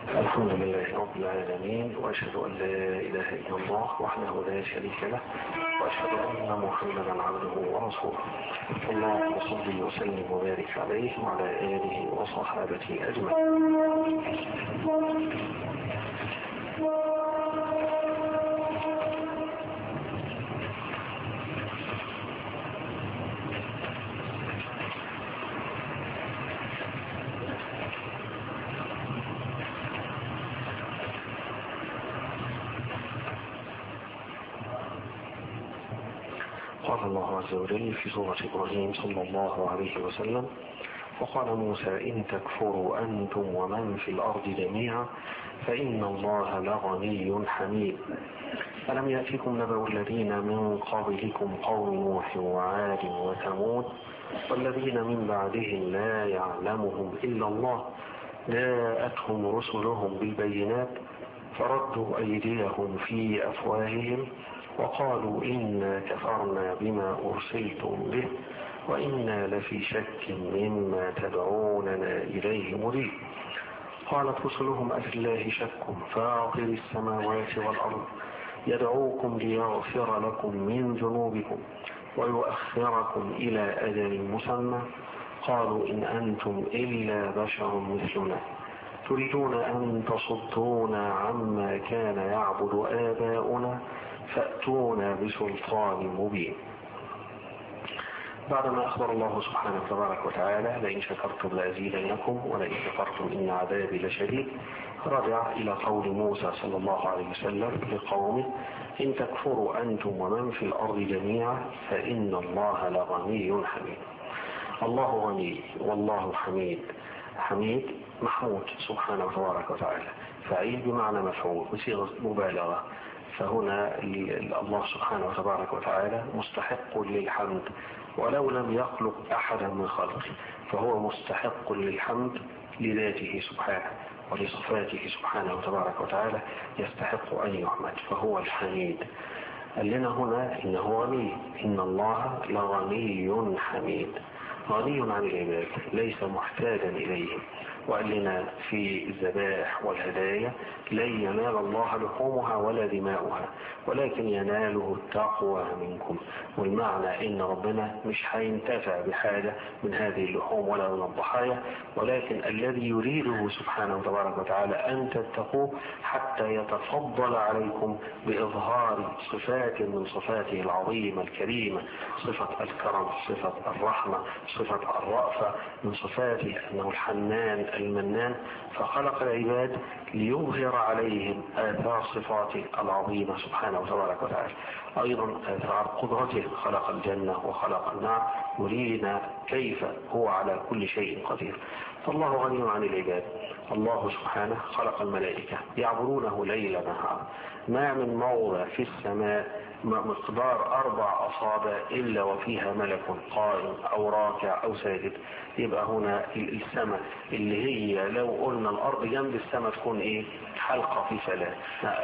الحمد لله رب العالمين، وأشهد أن لا إله إلا الله وحده لا شريك له، وأشهد أن محمدا عبده ورسوله. اللهم صل وسلم وبارك عليه وعلى آله وصحابته أجمعين. قال الله عز وجل في سورة إبراهيم صلى الله عليه وسلم: وقال موسى إن تكفروا أنتم ومن في الأرض جميعا فإن الله لغني حميد. ألم يأتكم نبأ الذين من قبلكم قوم نوح وعاد وثمود والذين من بعدهم لا يعلمهم إلا الله جاءتهم رسلهم بالبينات فردوا أيديهم في أفواههم وقالوا إنا كفرنا بما أرسلتم به وإنا لفي شك مما تدعوننا إليه مريب. قالت رسلهم أفي الله شك فاطر السماوات والأرض يدعوكم ليغفر لكم من ذنوبكم ويؤخركم إلى أجل مسمى قالوا إن أنتم إلا بشر مثلنا تريدون أن تصدونا عما كان يعبد آباؤنا فأتونا بسلطان مبين. بعدما أخبر الله سبحانه تبارك وتعالى لئن شكرتم لأزيدنكم ولئن كفرتم إن عذابي لشديد، رجع إلى قول موسى صلى الله عليه وسلم لقومه إن تكفروا أنتم ومن في الأرض جميعا فإن الله لغني حميد. الله غني والله حميد. حميد محمود سبحانه تبارك وتعالى، فعيل بمعنى مفعول بصيغة مبالغة، فهنا الله سبحانه وتبارك وتعالى مستحق للحمد ولو لم يخلق أحدا من خلقه، فهو مستحق للحمد لذاته سبحانه ولصفاته سبحانه وتبارك وتعالى، يستحق أن يحمد فهو الحميد. قال لنا هنا إنه غني، إن الله لغني حميد، غني عن العباد ليس محتاجا إليهم. وقال لنا في الذبائح والهدايا لن ينال الله لحومها ولا دماؤها ولكن يناله التقوى منكم، والمعنى ان ربنا مش هينتفع بحاجة من هذه اللحوم ولا من الضحايا، ولكن الذي يريده سبحانه تبارك وتعالى ان تتقوه حتى يتفضل عليكم بإظهار صفات من صفاته العظيمة الكريمة، صفة الكرم، صفة الرحمة، صفة الرأفة، من صفاته انه الحنان المنان، فخلق العباد ليظهر عليهم آثار صفاته العظيمة سبحانه وتبارك وتعالى، أيضا آثار قدرته، خلق الجنة وخلق النار يرينا كيف هو على كل شيء قدير. فالله غني عن العباد. الله سبحانه خلق الملائكة يعبرونه ليل نهار، ما من موضع في السماء مقدار 4 أصابع إلا وفيها ملك قائم أو راكع أو ساجد. يبقى هنا السماء اللي هي لو قلنا الأرض جنب السماء تكون إيه؟ حلقة في فلاة،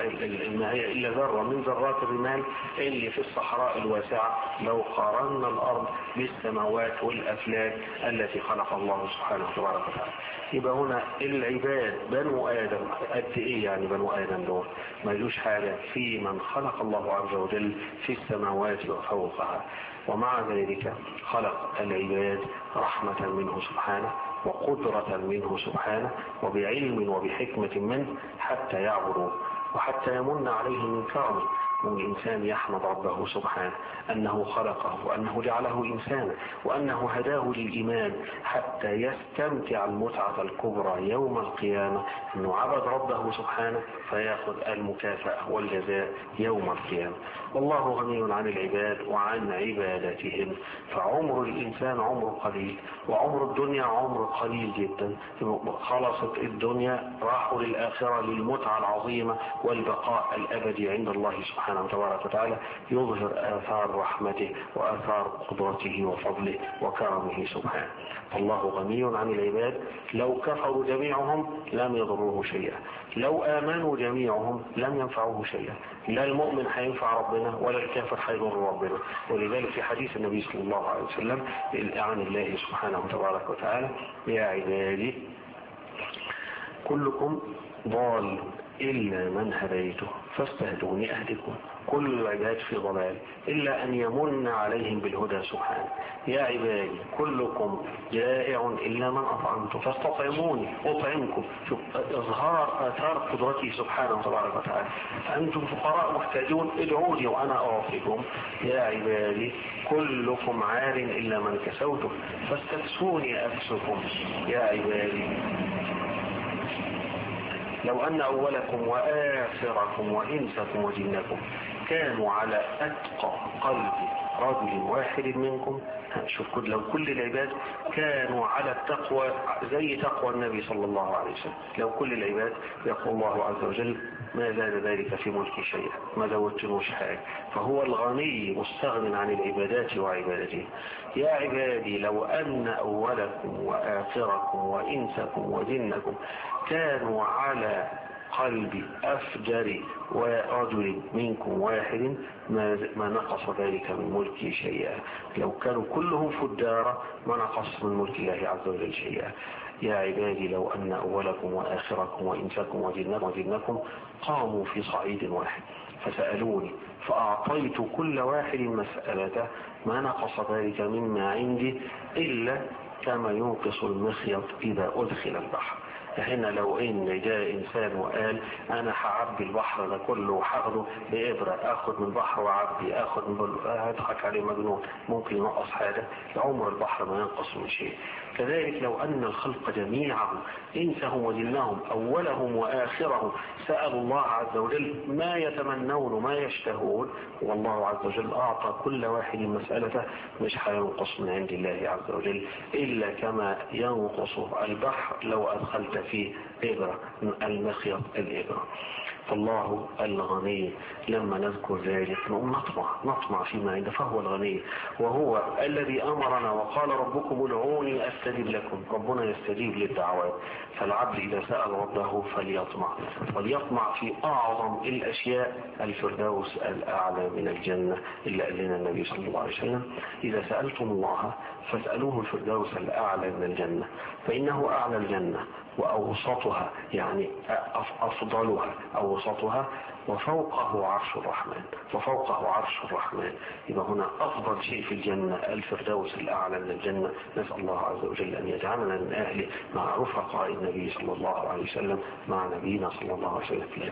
ما هي إلا ذرة من ذرات الرمال اللي في الصحراء الواسعة لو قارنا الأرض بالسماوات والأفلاك التي خلق الله سبحانه وتبارك وتعالى. يبقى هنا العباد بنو آدم قد إيه يعني بنو آدم دول؟ ما يجوش حاجة في من خلق الله عز وجل في السماوات وفوقها، ومع ذلك خلق العباد رحمة منه سبحانه وقدرة منه سبحانه وبعلم وبحكمة منه حتى يعبدوه وحتى يمن عليه من كرمه، والإنسان يحمد ربه سبحانه أنه خلقه وأنه جعله إنسانا وأنه هداه للإيمان حتى يستمتع المتعة الكبرى يوم القيامة، أنه عبد ربه سبحانه فيأخذ المكافأة والجزاء يوم القيامة. والله غني عن العباد وعن عبادتهم، فعمر الإنسان عمر قليل وعمر الدنيا عمر قليل جدا، خلصت الدنيا راحوا للآخرة للمتعة العظيمة والبقاء الأبدي عند الله سبحانه وتبارك وتعالى، يظهر آثار رحمته وآثار قدرته وفضله وكرمه سبحانه. الله غني عن العباد، لو كفروا جميعهم لم يضروه شيئا، لو آمنوا جميعهم لم ينفعوه شيئا، لا المؤمن هينفع ربنا ولا الكافر هيضر ربنا. ولذلك في حديث النبي صلى الله عليه وسلم عن الله سبحانه وتبارك وتعالى: يا عبادي كلكم ضال إلا من هديته فاستهدوني أهدكم. كل العباد في ضلال إلا أن يمن عليهم بالهدى سبحانه. يا عبادي كلكم جائع إلا من أطعمته فاستطعموني أطعمكم. شوف إظهار آثار قدرته سبحانه تبارك وتعالى. أنتم فقراء محتاجون ادعوني وأنا أعطيكم. يا عبادي كلكم عار إلا من كسوته فاستكسوني أكسكم. يا عبادي لو أن أولكم وآخركم وإنسكم وجنكم كانوا على أتقى قلب رجل واحد منكم. شوف لو كل العباد كانوا على التقوى زي تقوى النبي صلى الله عليه وسلم، لو كل العباد يقول الله عز وجل ما زاد ذلك في ملك شيئا، ما زودتموش حاجة، فهو الغني مستغن عن العبادات وعبادته. يا عبادي لو أن أولكم وآخركم وإنسكم وجنكم كانوا على قلب أفجر ورجل منكم واحد ما نقص ذلك من ملكه شيئا. لو كانوا كلهم فجارا ما نقص من ملك الله عز وجل شيئا. يا عبادي لو أن أولكم وآخركم وإنسكم وجنكم قاموا في صعيد واحد فسألوني فأعطيت كل واحد مسألته ما نقص ذلك مما عندي إلا كما ينقص المخيط إذا أدخل البحر. هنا لو ان جاء انسان وقال انا هعبي البحر ده كله وهاخده بإبرة، اخد من البحر وعبي، اخد من هضحك عليه مجنون، ممكن ينقص حاجة؟ لعمر البحر ما ينقص من شيء. كذلك لو ان الخلق جميعهم انسهم وجنهم اولهم واخرهم سألوا الله عز وجل ما يتمنون ما يشتهون والله عز وجل اعطى كل واحد مسألته، مش هينقص من عند الله عز وجل الا كما ينقص البحر لو ادخلت في إبرة المخيط الإبرة. فالله الغني لما نذكر ذلك نطمع فيما عنده، فهو الغني وهو الذي أمرنا وقال ربكم ادعوني أستجب لكم. ربنا يستجيب للدعوات، فالعبد إذا سأل ربه فليطمع في أعظم الأشياء الفردوس الأعلى من الجنة اللي قال لنا النبي صلى الله عليه وسلم إذا سألتم الله فاسألوه الفردوس الأعلى من الجنة فإنه أعلى الجنة وأوسطها، يعني أفضلها أوسطها، وفوقه عرش الرحمن، وفوقه عرش الرحمن. يبقى هنا أفضل شيء في الجنة الفردوس الأعلى من الجنة. نسأل الله عز وجل أن يجعلنا من أهله مع رفقاء النبي صلى الله عليه وسلم مع نبينا صلى الله عليه وسلم فيه.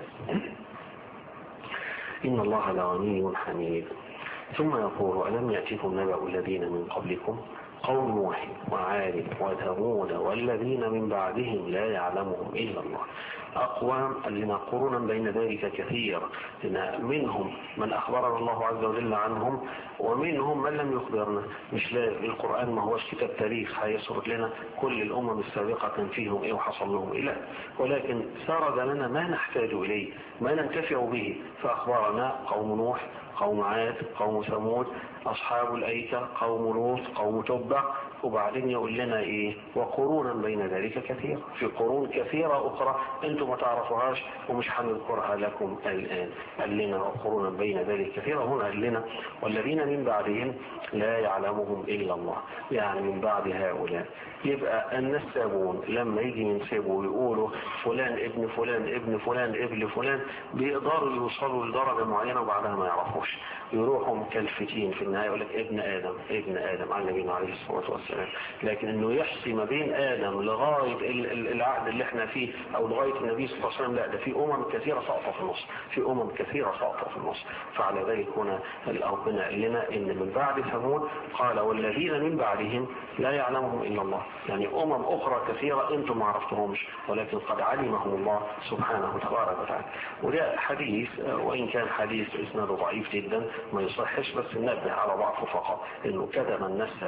إن الله لغني حميد. ثم يقول ألم يأتكم نبأ الذين من قبلكم قوم نوح وعاد وثمود والذين من بعدهم لا يعلمهم إلا الله. أقوام لنا قرونا بين ذلك كثير، منهم من أخبرنا الله عز وجل عنهم ومنهم من لم يخبرنا. مش القرآن ما هوش كتاب تاريخ هيسرد لنا كل الأمم السابقة كان فيهم إيه وحصل لهم إيه، ولكن سرد لنا ما نحتاج إليه ما ننتفع به. فأخبرنا قوم نوح، قوم عاد، قوم ثمود، أصحاب الأيكة، قوم لوط، قوم تبع، وبعدين يقول لنا إيه وقرونا بين ذلك كثير، في قرون كثيرة أخرى أنتم ما تعرفوهاش ومش هنذكرها لكم الآن. قال لنا وقرونا بين ذلك كثيرة، هنا قال لنا والذين من بعدهم لا يعلمهم إلا الله، يعني من بعد هؤلاء. يبقى النسابون لما يجي ينسبوا ويقولوا فلان ابن فلان ابن فلان ابن فلان بيقدروا يوصلوا لدرجة معينة وبعدها ما يعرفوش، يروحوا مكلفتين في النهاية يقول لك ابن آدم ابن آدم عن نبينا عليه الصلاة والسلام. لكن انه يحصي ما بين آدم لغاية العهد اللي احنا فيه او لغاية النبي صلى الله عليه وسلم، لا، ده في كثيرة ساقطة في النص، في كثيرة ساقطة في النص. فعلى ذلك هنا ربنا قال لنا ان من بعد ثمود قال والذين من بعدهم لا يعلمهم الا الله، يعني اخرى كثيرة انتم ما عرفتهمش ولكن قد علمهم الله سبحانه وتبارك وتعالى. وده حديث وان كان حديث اسناده ضعيف جدا ما يصحش، بس ننبه على ضعفه فقط، انه كذب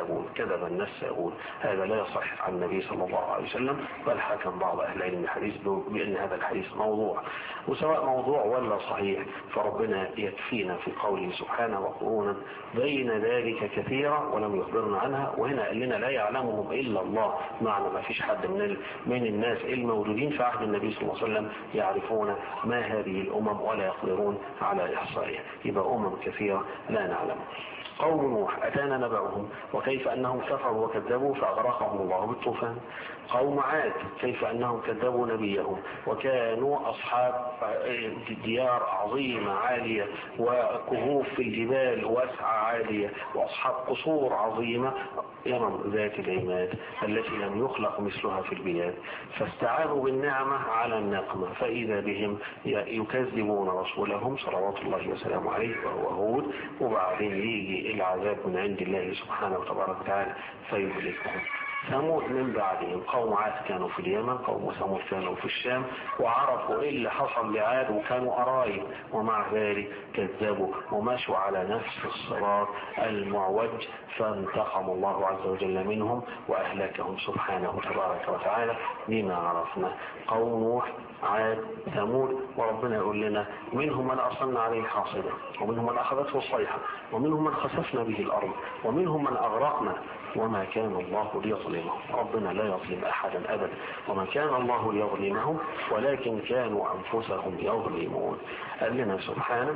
النسابون هذا لا يصح عن النبي صلى الله عليه وسلم، بل حكم بعض اهل العلم الحديث بان هذا الحديث موضوع. وسواء موضوع ولا صحيح فربنا يكفينا في قوله سبحانه وقرونا بين ذلك كثيرا ولم يخبرنا عنها. وهنا قال لنا لا يعلمهم الا الله، معنى ما فيش حد من الناس الموجودين في عهد النبي صلى الله عليه وسلم يعرفون ما هذه الامم ولا يقدرون على احصائها. يبقى كثيرة لا نعلم. قوم نوح أتانا نبأهم وكيف أنهم كفروا وكذبوا فأغرقهم الله بالطوفان. قوم عاد كيف أنهم كذبوا نبيهم وكانوا أصحاب ديار عظيمة عالية وكهوف في الجبال واسعة عالية وأصحاب قصور عظيمة يمن ذات العماد التي لم يخلق مثلها في البلاد، فاستعانوا بالنعمة على النقمة فإذا بهم يكذبون رسولهم صلوات الله وسلامه عليه وهو هود، وبعدين يجي العذاب من عند الله سبحانه وتبارك وتعالى فيهلكهم. ثمود من بعدهم قوم عاد كانوا في اليمن، قوم ثمود كانوا في الشام، وعرفوا ايه اللي حصل لعاد وكانوا قرايب، ومع ذلك كذبوا ومشوا على نفس الصراط المعوج فانتقم الله عز وجل منهم وأهلكهم سبحانه تبارك وتعالى بما عرفنا. قوم نوح عاد ثمود، وربنا يقول لنا منهم من أرسلنا عليه حاصبا ومنهم من أخذته الصيحة ومنهم من خسفنا به الأرض ومنهم من أغرقنا وما كان الله ليظلمهم. ربنا لا يظلم أحدا أبدا، وما كان الله ليظلمهم ولكن كانوا أنفسهم يظلمون. قال لنا سبحانه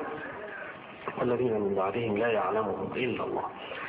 والذين من بعدهم لا يعلمهم إلا الله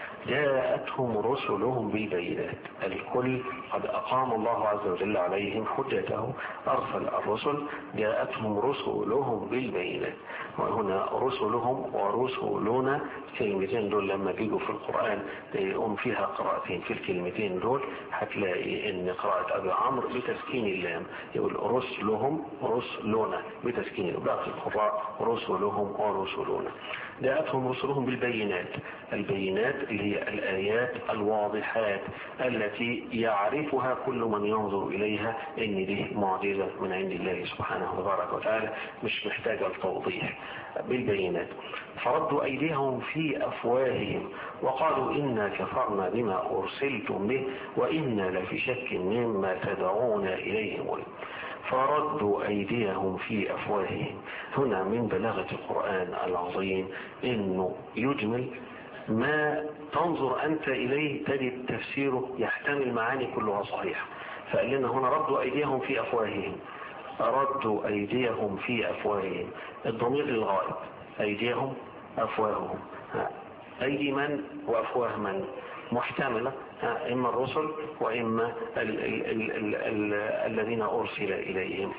جاءتهم رسلهم بالبينات. الكل قد أقام الله عز وجل عليهم حجته، أرسل الرسل جاءتهم رسلهم بالبينات. وهنا رسلهم ورسلنا الكلمتين دول لما بيجوا في القرآن يقوم فيها قراءتين في الكلمتين دول، هتلاقي ان قراءة أبي عمرو بتسكين اللام يقول رسلهم رسلنا بتسكين، باقي القراء رسلهم ورسلنا. جاءتهم رسلهم بالبينات، البينات اللي هي الآيات الواضحات التي يعرفها كل من ينظر إليها إن دي معجزة من عند الله سبحانه وتبارك وتعالى مش محتاجة التوضيح. بالبينات فردوا أيديهم في أفواههم وقالوا إنا كفرنا بما أرسلتم به وإنا لفي شك مما تدعونا إليه مريب. فردوا أيديهم في أفواههم. هنا من بلاغة القرآن العظيم إنه يجمل ما تنظر أنت إليه تجد تفسيره يحتمل معاني كلها صحيحة. فقال لنا هنا ردوا أيديهم في أفواههم، ردوا أيديهم في أفواههم، الضمير للغائب، أيديهم أفواههم، أيدي من وأفواه من محتملة، إما الرسل وإما الذين أرسل إليهم.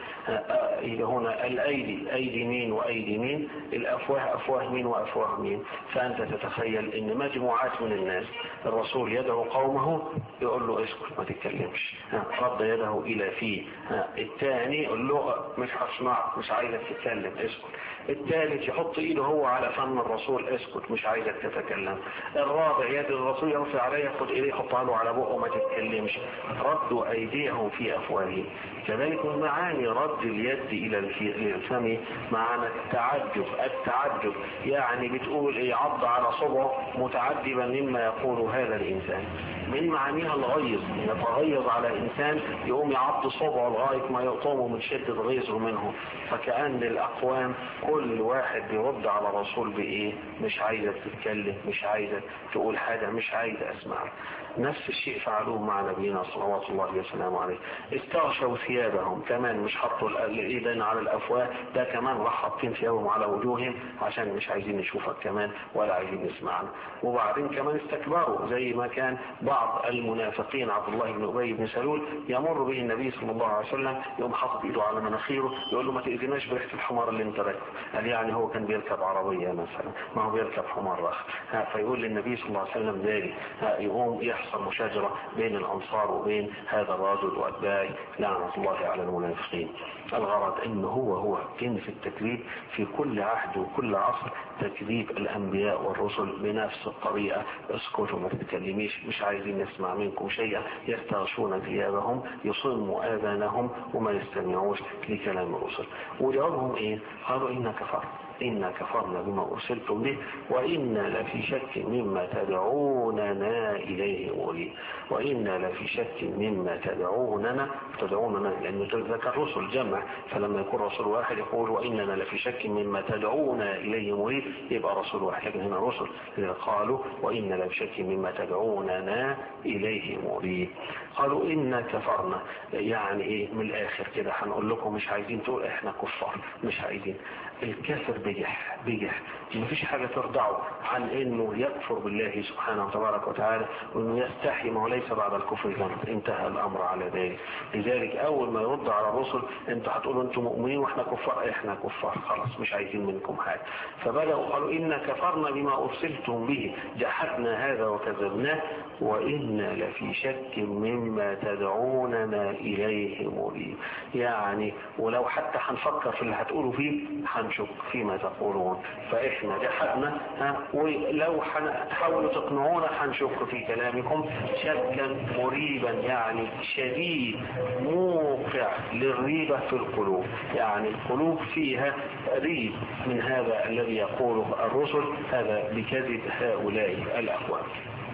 هنا الأيدي أيدي مين وأيدي مين، الأفواه أفواه مين وأفواه مين. فأنت تتخيل إن مجموعات من الناس الرسول يدعو قومه يقول له اسكت ما تتكلمش، رد يده إلى فيه. الثاني يقول له مش هسمع مش عايزك تتكلم اسكت. الثالث يحط إيده هو على فم الرسول اسكت مش عايزك تتكلم. الرابع يد الرسول يرفع عليه ياخد إيديه يحطها له على بقه ما تتكلمش. ردوا أيديهم في أفواههم. كذلك من معاني رد اليد إلى الفم معنى التعجب يعني بتقول إيه عض على صبعه متعجبا مما يقول هذا الإنسان. من معانيها الغيظ، يتغيظ على إنسان يقوم يعض صبعه لغاية ما يقطمه من شدة غيظه منه. فكأن الأقوام كل واحد بيرد على الرسول بإيه، مش عايزة تتكلم مش عايزة تقول حاجة مش عايزة أسمع. نفس الشيء فعلوه مع نبينا صلوات الله وسلامه عليه. استغشوا ثيابهم كمان، مش حطوا الايدين على الافواه، ده كمان راح حاطين ثيابهم على وجوههم عشان مش عايزين نشوفك كمان ولا عايزين نسمعنا. وبعدين كمان استكبروا زي ما كان بعض المنافقين عبد الله بن ابي بن سلول يمر به النبي صلى الله عليه وسلم يقوم حاطط ايده على مناخيره يقول له ما تاذيناش بريحه الحمار اللي انت راكبه. قال يعني هو كان بيركب عربيه مثلا، ما هو بيركب حمار رخ. فيقول للنبي صلى الله عليه وسلم ذلك، يقوم يحصل مشاجره بين الانصار وبين هذا الرجل واتباعه لعنه الله على المنافقين. الغرض انه هو كنز التكذيب في كل عهد وكل عصر، تكذيب الانبياء والرسل بنفس الطريقه. اسكتوا ما تتكلميش مش عايزين نسمع منكم شيئا. يستغشون ثيابهم يصموا اذانهم وما يستمعوش لكلام الرسل. وجوابهم ايه؟ قالوا إنا كفرنا بما أرسلتم به وإنا لفي شك مما تدعوننا إليه مريب. وإنا لفي شك مما تدعوننا لأنه ذكر رسل جمع، فلما يكون رسول واحد يقول وإننا لفي شك مما تدعونا إليه مريب يبقى رسول واحد، لكن هنا رسل قالوا وإنا لفي شك مما تدعوننا إليه مريب. قالوا إنا كفرنا، يعني إيه من الآخر كده هنقول لكم مش عايزين تقول إحنا كفار، مش عايزين. الكافر بجح مفيش حاجة ترضعه عن انه يكفر بالله سبحانه وتبارك وتعالى، وانه يستحي، ما هو ليس بعد الكفر ذنب، انتهى الامر على ذلك. لذلك اول ما يرد على الرسل انتوا هتقولوا انتم مؤمنين واحنا كفار، احنا كفار خلاص مش عايزين منكم حاجة. فبدأوا قالوا إنا كفرنا بما أرسلتم به، جحدنا هذا وكذبناه، وإنا لفي شك مما تدعوننا إليه مريب. يعني ولو حتى هنفكر في اللي هتقولوا فيه هنشك فيما تقولون، فإحنا جحدنا ولو هتحاولوا تقنعونا هنشك في كلامكم شكا مريبا، يعني شديد موقع للريبة في القلوب، يعني القلوب فيها ريب من هذا الذي يقوله الرسل، هذا بكذب هؤلاء الأقوام.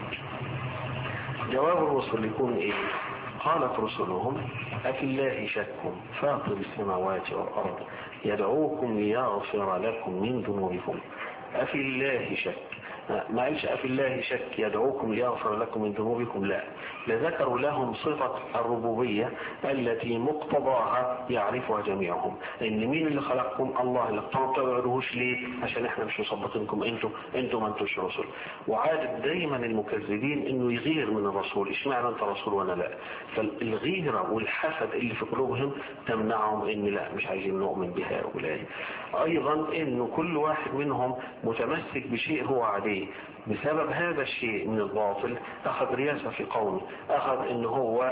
جواب الرسل يكون إيه؟ قالت رسلهم أفي الله شك فاطر السماوات والأرض يدعوكم ليغفر لكم من ذنوبكم. أفي الله شك، ما قالش أفي الله شك يدعوكم ليغفر لكم من ذنوبكم، لا، لذكروا لهم صفة الربوبية التي مقتضاها يعرفها جميعهم، ان مين اللي خلقكم؟ الله. اللي ما بتعبدوهوش ليه؟ عشان احنا مش مصدقينكم، انتم ما انتوش رسل. وعادة دايما المكذبين انه يغير من الرسول، اشمعنى انت رسول وانا لا؟ فالغيرة والحسد اللي في قلوبهم تمنعهم ان لا، مش عايزين نؤمن بهؤلاء. ايضا انه كل واحد منهم متمسك بشيء هو عليه، بسبب هذا الشيء من الباطل اخذ رياسة في قومه، اخذ ان هو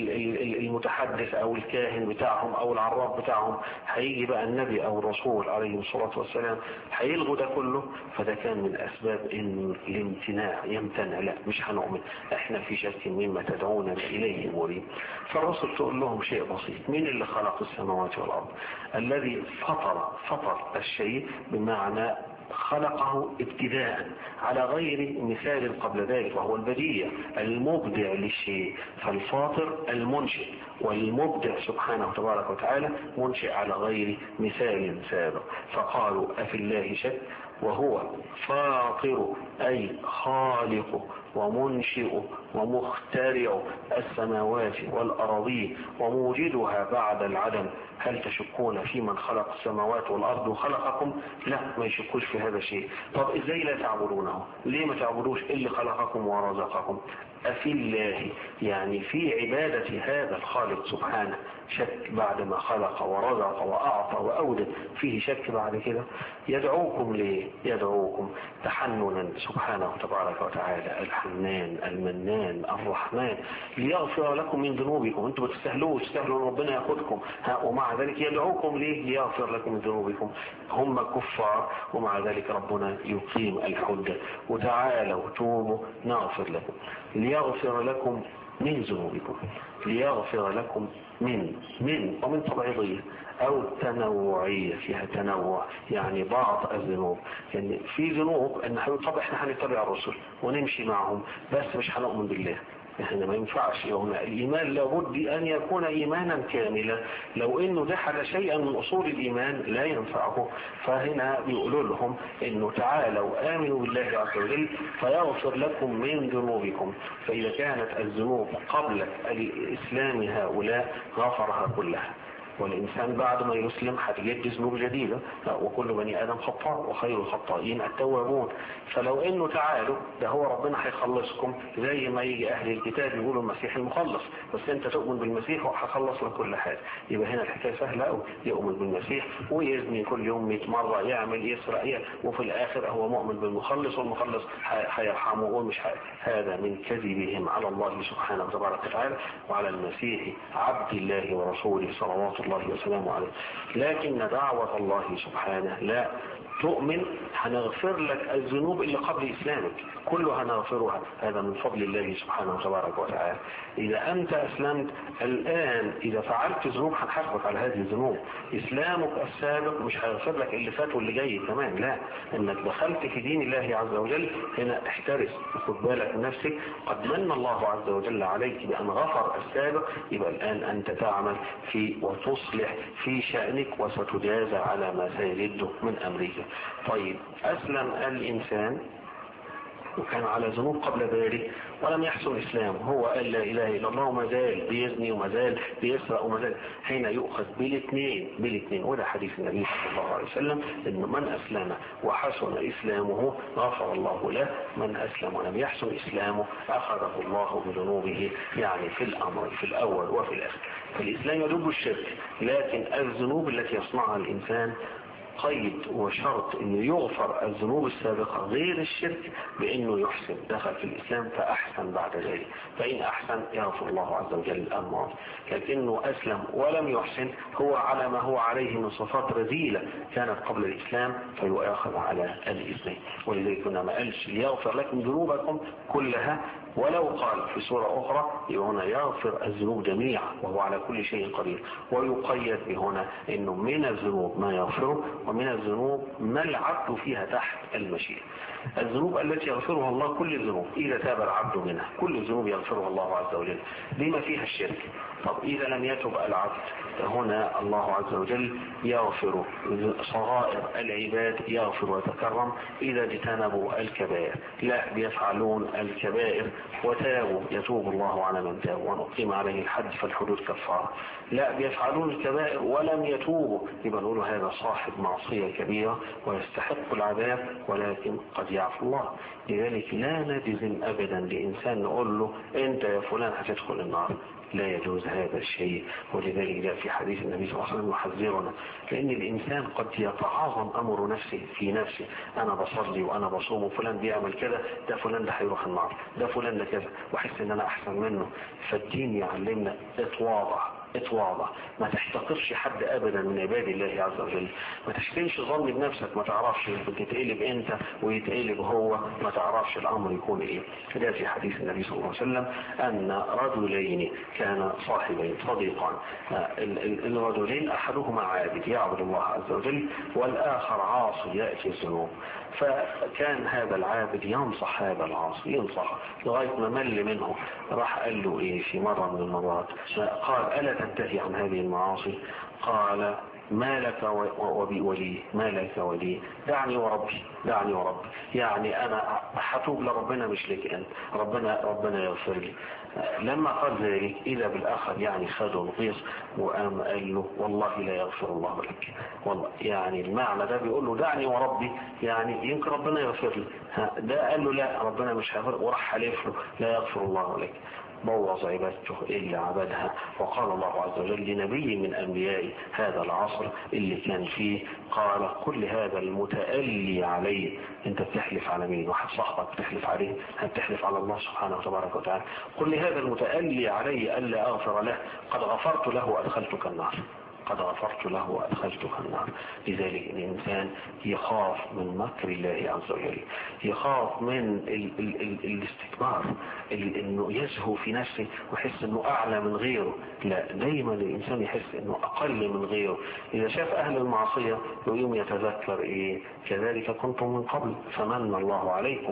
المتحدث او الكاهن بتاعهم او العراف بتاعهم، هيجي بقى النبي او الرسول عليه الصلاة والسلام هيلغوا ده كله. فده كان من اسباب ان الامتناع، يمتنع، لا مش هنؤمن، احنا في شك مما تدعونا اليه مريب. فالرسل تقول لهم شيء بسيط، مين اللي خلق السماوات والارض؟ الذي فطر الشيء، بمعنى خلقه ابتداء على غير مثال قبل ذلك، وهو البديع المبدع للشيء. فالفاطر المنشئ، والمبدع سبحانه وتبارك وتعالى منشئ على غير مثال سابق. فقالوا أفي الله شك وهو فاطر أي خالق ومنشئ ومخترع السماوات والأراضين وموجدها بعد العدم. هل تشكون في من خلق السماوات والأرض وخلقكم؟ لا، ما يشكوش في هذا الشيء. طب إزاي لا تعبدونه؟ ليه ما تعبدوش اللي خلقكم ورزقكم؟ أفي الله، يعني في عبادة هذا الخالق سبحانه شك بعد ما خلق ورزق وأعطى وأودد، فيه شك بعد كده؟ يدعوكم ليه؟ يدعوكم تحننا سبحانه وتبارك وتعالى، الحنان المنان الرحمن، ليغفر لكم من ذنوبكم. انتم بتستهلوا ربنا ياخذكم، ومع ذلك يدعوكم ليه؟ ليغفر لكم من ذنوبكم. هم كفار ومع ذلك ربنا يقيم الحجة، وتعالوا توبوا نغفر لكم، ليغفر لكم من ذنوبكم. ليغفر لكم ومن تبعيضية او تنوعية، فيها تنوع، يعني بعض الذنوب. يعني في ذنوب ان طب احنا هنتبع الرسل ونمشي معهم بس مش هنؤمن بالله، احنا ما ينفعش. هنا الايمان لابد ان يكون ايمانا كاملا، لو انه جحد شيئا من اصول الايمان لا ينفعه. فهنا بيقولوا لهم انه تعالوا امنوا بالله عز وجل فيغفر لكم من ذنوبكم. فاذا كانت الذنوب قبل الاسلام هؤلاء غفرها كلها، والإنسان بعد ما يسلم هتجد ذنوب جديدة، وكل بني آدم خطاء وخير الخطائين التوابون. فلو إنه تعالوا ده هو ربنا هيخلصكم، زي ما يجي أهل الكتاب يقولوا المسيح المخلص، بس أنت تؤمن بالمسيح وهخلص لك كل حاجة. يبقى هنا الحكاية سهلة أوي، يؤمن بالمسيح ويزني كل يوم 100 مرة، يعمل يسرق، وفي الآخر هو مؤمن بالمخلص والمخلص هيرحمه ومش هذا من كذبهم على الله سبحانه وتبارك وتعالى وعلى المسيح عبد الله ورسوله صلوات الله وسلامه عليه. لكن دعوة الله سبحانه لا تؤمن هنغفر لك الذنوب اللي قبل إسلامك كلها هنغفرها، هذا من فضل الله سبحانه وتبارك وتعالى. إذا أنت أسلمت الآن، إذا فعلت ذنوب هنحاسبك على هذه الذنوب. إسلامك السابق مش هيغفر لك اللي فات واللي جاي كمان، لا، إنك دخلت في دين الله عز وجل. هنا احترس وخد بالك من نفسك، قد من الله عز وجل عليك بأن غفر السابق، يبقى الآن أنت تعمل في وتصلح في شأنك وستجازى على ما سيجده من أمرك. طيب أسلم الإنسان وكان على ذنوب قبل ذلك ولم يحسن إسلامه، هو قال لا إله إلا الله وما زال بيزني وما زال بيسرق وما زال، حين يؤخذ بالاثنين. وده حديث النبي صلى الله عليه وسلم إن من أسلم وحسن إسلامه غفر الله له، من أسلم ولم يحسن إسلامه أخذه الله بذنوبه، يعني في الأمر في الأول وفي الآخر. فالإسلام يدب الشرك، لكن الذنوب التي يصنعها الإنسان قيد وشرط انه يغفر الذنوب السابقة غير الشرك بانه يحسن، دخل في الاسلام فاحسن بعد ذلك، فان احسن يغفر الله عز وجل الماضي. لكنه اسلم ولم يحسن، هو على ما هو عليه من صفات رذيلة كانت قبل الاسلام، فيؤاخذ على الاسلام. ولذلك كنا ما قالش ليغفر لكم ذنوبكم كلها، ولو قال في سورة أخرى هنا يغفر الذنوب جميعا وهو على كل شيء قدير، ويقيد بهنا أنه من الذنوب ما يغفره، ومن الذنوب ما العبد فيها تحت المشيئة. الذنوب التي يغفرها الله كل الذنوب إذا تاب العبد منها، كل الذنوب يغفرها الله عز وجل بما فيها الشرك. طب إذا لم يتب العبد هنا الله عز وجل يغفر صغائر العباد، يغفر ويتكرم إذا اجتنبوا الكبائر، لا بيفعلون الكبائر وتابوا يتوب الله على من تاب ونقيم عليه الحد فالحدود كفارة، لا بيفعلون الكبائر ولم يتوبوا، يبقى نقول هذا صاحب معصية كبيرة ويستحق العذاب، ولكن قد يعفو الله. لذلك لا نجزم أبدا لإنسان نقول له أنت يا فلان هتدخل النار، لا يجوز هذا الشيء. ولذلك جاء في حديث النبي صلى الله عليه وسلم يحذرنا، لأن الإنسان قد يتعاظم أمر نفسه في نفسه، أنا بصلي وأنا بصوم وفلان بيعمل كذا، ده فلان ده هيروح النار، ده فلان ده كذا، وأحس إن أنا أحسن منه. فالدين يعلمنا اتواضع، ما تحتقرش حد ابدا من عباد الله عز وجل، ما تحسنش ظن بنفسك، ما تعرفش بتتقلب انت ويتقلب هو، ما تعرفش الامر يكون ايه. ده في حديث النبي صلى الله عليه وسلم ان رجلين كان صاحبين صديقان، الرجلين احدهما عابد يعبد الله عز وجل والاخر عاصي ياتي الذنوب، فكان هذا العابد ينصح هذا العاصي، ينصح لغايه ما مل منه، راح قال له ايه في مره من المرات، قال الا تنتهي عن هذه المعاصي؟ قال ما لك ولي، ما لك ولي، دعني وربي، يعني انا هتوب لربنا مش لك انت، ربنا يغفر لي. لما قال ذلك اذا بالاخر يعني خده الغيظ وقام قال له والله لا يغفر الله لك، والله يعني المعنى ده بيقول له دعني وربي، يعني يمكن ربنا يغفر لي، ده قال له لا ربنا مش هيغفر، وراح حلف له لا يغفر الله لك. بوظ عبادته إلا عبدها. وقال الله عز وجل لنبي من أنبياء هذا العصر اللي كان فيه، قال كل هذا المتألي عليه، انت بتحلف على مين؟ واحد صاحبك بتحلف عليه، هتحلف على الله سبحانه وتبارك وتعالى. كل هذا المتألي عليه ألا أغفر له، قد غفرت له وأدخلتك النار، قد غفرت له وأدخلتك النار. لذلك الإنسان يخاف من مكر الله عز وجل، يخاف من الاستكبار، انه يزهو في نفسه ويحس انه اعلى من غيره، لا، دايما الانسان يحس انه اقل من غيره. اذا شاف اهل المعصية يقوم يتذكر ايه؟ كذلك كنتم من قبل فمن الله عليكم،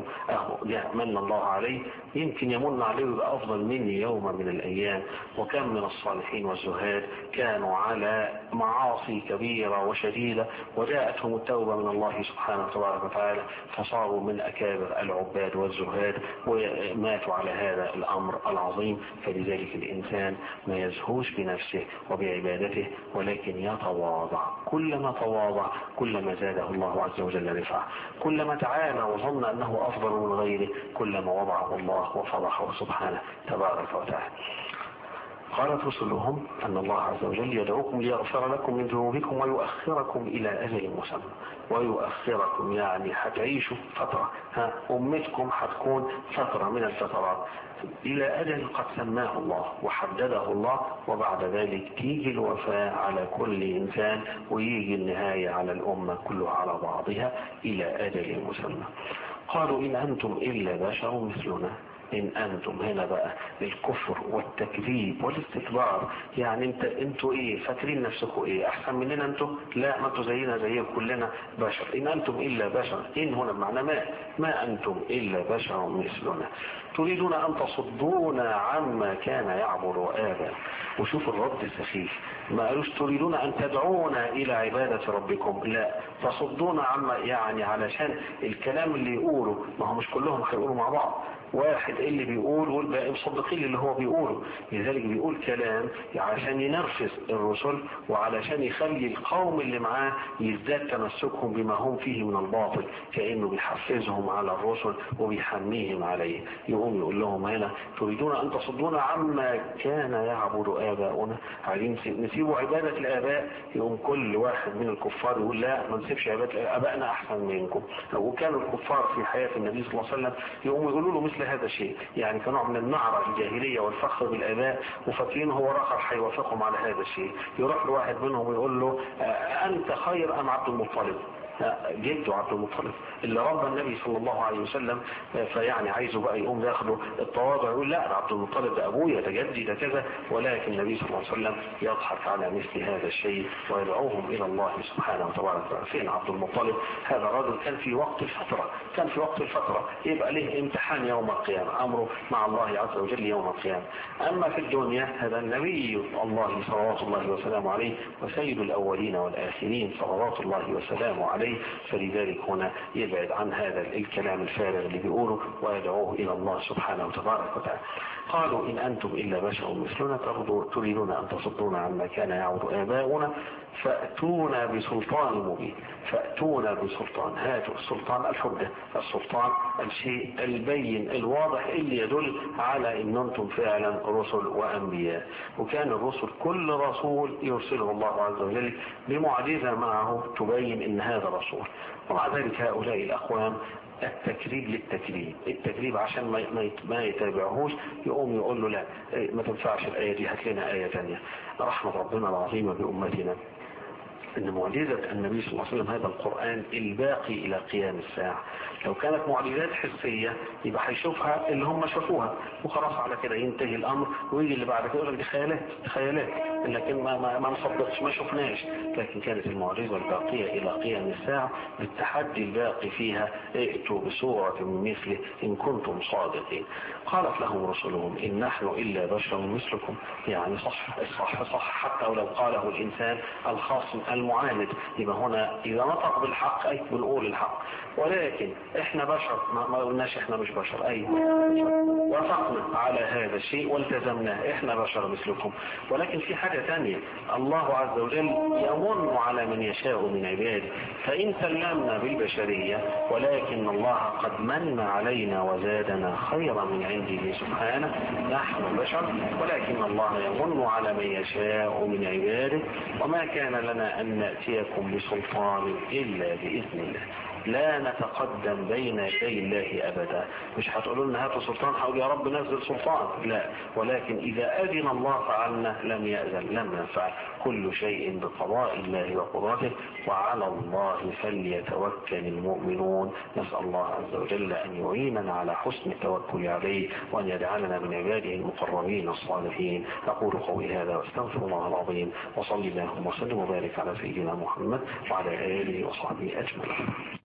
من الله عليه، يمكن يمن عليه ويبقى افضل مني يوما من الايام. وكم من الصالحين والزهاد كانوا على معاصي كبيرة وشديدة وجاءتهم التوبة من الله سبحانه وتبارك وتعالى فصاروا من أكابر العباد والزهاد وماتوا على هذا الأمر العظيم. فلذلك الإنسان ما يزهوش بنفسه وبعبادته، ولكن يتواضع، كلما تواضع كلما زاده الله عز وجل رفعه، كلما تعالى وظن أنه أفضل من غيره كلما وضعه الله وفضحه سبحانه تبارك وتعالى. قالت رسلهم أن الله عز وجل يدعوكم ليغفر لكم من ذنوبكم ويؤخركم إلى أجل مسمى. ويؤخركم يعني هتعيشوا فترة، أمتكم هتكون فترة من الفترات إلى أجل قد سماه الله وحدده الله، وبعد ذلك تيجي الوفاة على كل إنسان ويجي النهاية على الأمة كلها على بعضها إلى أجل مسمى. قالوا إن أنتم إلا بشر مثلنا، إن أنتم هنا بقى الكفر والتكذيب والاستكبار. يعني انتوا ايه فاكرين نفسكم ايه احسن مننا انتوا؟ لا، ما انتوا زينا زيكم كلنا بشر. إن أنتم إلا بشر، إن هنا بمعنى ما أنتم إلا بشر مثلنا تريدون أن تصدونا عما كان يعبد آباؤنا. وشوف الرد السخيف، ما قالوش تريدون أن تدعونا إلى عبادة ربكم، لا، تصدونا عما، يعني علشان الكلام اللي يقوله، ما هو مش كلهم هيقولوا مع بعض، واحد اللي بيقول والباقي مصدقين اللي هو بيقوله. لذلك بيقول كلام علشان ينرفز الرسل وعلشان يخلي القوم اللي معاه يزداد تمسكهم بما هم فيه من الباطل، كأنه بيحفزهم على الرسل وبيحميهم عليه. يقوم يقول لهم هنا تريدون أن تصدونا عما كان يعبد آباؤنا، عايزين نسيبوا عبادة الآباء. يقوم كل واحد من الكفار يقول لا، ما نسيبش عبادة آبائنا أحسن منكم. وكانوا الكفار في حياة النبي صلى الله عليه وسلم يقوم يقولوا له مثل هذا الشيء، يعني كنوع من النعرة الجاهلية والفخر بالآباء، وفاكرين هو آخر هيوافقهم على هذا الشيء. يروح لواحد منهم ويقول له أنت خير أم عبد المطلب؟ جده عبد المطلب اللي ربى النبي صلى الله عليه وسلم، فيعني عايزه بقى يقوم ياخده التواضع، يقول لا، ده عبد المطلب ده ابويا، ده جدي، ده كذا. ولكن النبي صلى الله عليه وسلم يضحك على مثل هذا الشيء ويدعوهم الى الله سبحانه وتعالى. فين عبد المطلب؟ هذا الرجل كان في وقت الفترة يبقى له امتحان يوم القيامة، امره مع الله عز وجل يوم القيامة. اما في الدنيا هذا النبي الله صلوات الله وسلامه عليه وسيد الاولين والاخرين صلوات الله وسلامه عليه. فلذلك هنا يبعد عن هذا الكلام الفارغ اللي بيقوله ويدعوه إلى الله سبحانه وتعالى. قالوا إن أنتم إلا بشر مثلنا تريدون أن تصدونا عما كان يعبد آباؤنا فأتونا بسلطان مبين. فأتونا بسلطان، هاتوا السلطان الحجة، السلطان الشيء البين الواضح اللي يدل على إن أنتم فعلا رسل وأنبياء. وكان الرسل كل رسول يرسله الله عز وجل بمعجزة معه تبين إن هذا رسول. ومع ذلك هؤلاء الأقوام التكذيب للتكذيب، التكذيب عشان ما يتابعهوش، يقوم يقول له لا، ما تنفعش الآية دي، هات لنا آية تانية. رحمة ربنا العظيمة بأمتنا ان معجزة النبي صلى الله عليه وسلم هذا القرآن الباقي الى قيام الساعة. لو كانت معجزات حسية يبقى هيشوفها اللي هم شافوها وخلاص، على كده ينتهي الامر، ويجي اللي بعد كده يقول لك دي خيالات، لكن ما نصدقش، ما شفناش. لكن كانت المعجزة الباقية الى قيام الساعة بالتحدي الباقي فيها ائتوا بسورة من مثله ان كنتم صادقين. قالت لهم رسلهم ان نحن الا بشر مثلكم. يعني صح حتى ولو قاله الانسان الخاص المعاند، يبقى هنا إذا نطق بالحق أي بنقول الحق. ولكن إحنا بشر، ما قلناش إحنا مش بشر، أي وافقنا على هذا الشيء والتزمناه، إحنا بشر مثلكم. ولكن في حاجة تانية، الله عز وجل يمن على من يشاء من عباده، فإن سلمنا بالبشرية ولكن الله قد من علينا وزادنا خيرا من عنده سبحانه. نحن بشر ولكن الله يمن على من يشاء من عباده، وما كان لنا أن نأتيكم بسلطان إلا بإذن الله. لا نتقدم بين يدي الله أبدا. مش هتقولوا لنا هاتوا سلطان، هقول يا رب نزل سلطان، لا، ولكن إذا أذن الله فعلنا، لم يأذن لم نفعل. كل شيء بقضاء الله وقدرته، وعلى الله فليتوكل المؤمنون. نسأل الله عز وجل أن يعيننا على حسن التوكل عليه، وأن يجعلنا من عباده المقربين الصالحين. أقول قولي هذا واستغفر الله العظيم، وصلي اللهم وسلم وبارك على سيدنا محمد وعلى آله وصحبه أجمعين.